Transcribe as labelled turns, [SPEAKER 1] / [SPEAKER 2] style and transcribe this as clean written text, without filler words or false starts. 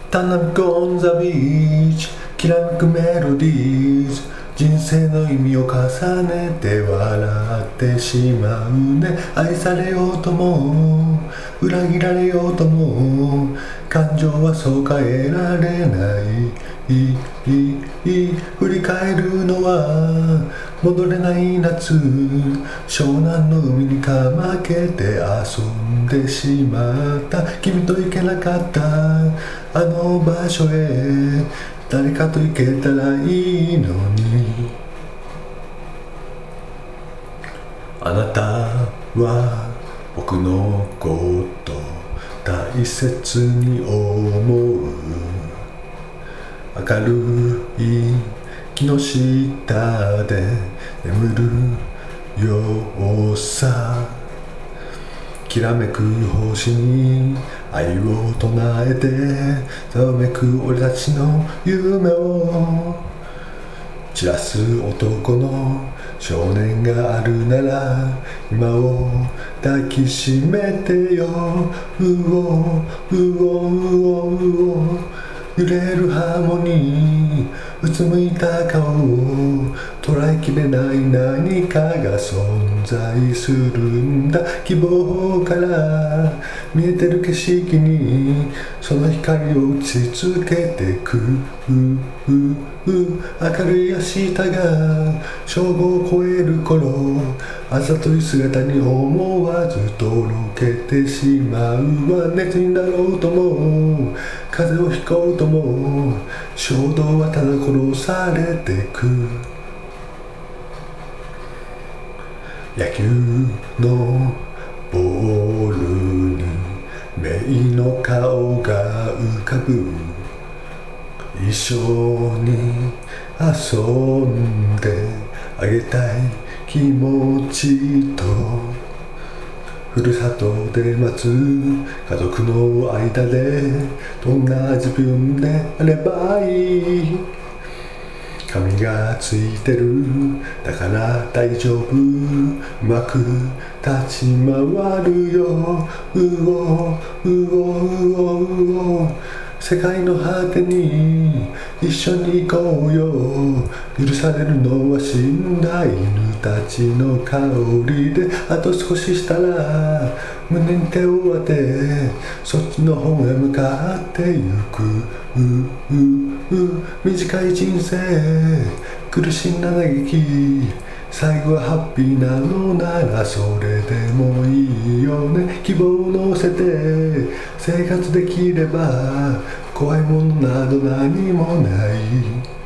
[SPEAKER 1] たなびくオンザビーチ、きらめくメロディーズ、人生の意味を重ねて笑ってしまうね。愛されようとも裏切られようとも感情はそう変えられない。振り返るのは戻れない夏、湘南の海にかまけて遊んでしまった。君と行けなかったあの場所へ誰かと行けたらいいのに。あなたは僕のこと大切に思う。明るい木の下で眠るようさ、きらめく星に愛を唱えてざわめく俺たちの夢を散らす男の少年があるなら今を抱きしめてよ。うおうおうおうお、揺れるハーモニー、うつむいた顔を捉えきれない何かが存在するんだ。希望から見えてる景色にその光を打ちつけてく。明るい明日が正午を超える頃、あざとい姿に思わずとろけてしまうわ。熱になろうとも風邪をひこうとも衝動はただ殺されてく。野球のボールにメイの顔が浮かぶ。一緒に遊んであげたい気持ちと、ふるさとで待つ家族の間でどんな自分であればいい。髪がついてるだから大丈夫、うまく立ち回るよ。うおうおうおうお、世界の果てに一緒に行こうよ。許されるのは死んだ犬たちの香りで、あと少ししたら胸に手を当てそっちの方へ向かってゆく。短い人生苦しんだ嘆き、最後はハッピーなのならそれでもいいよね。希望を乗せて生活できれば怖いものなど何もない。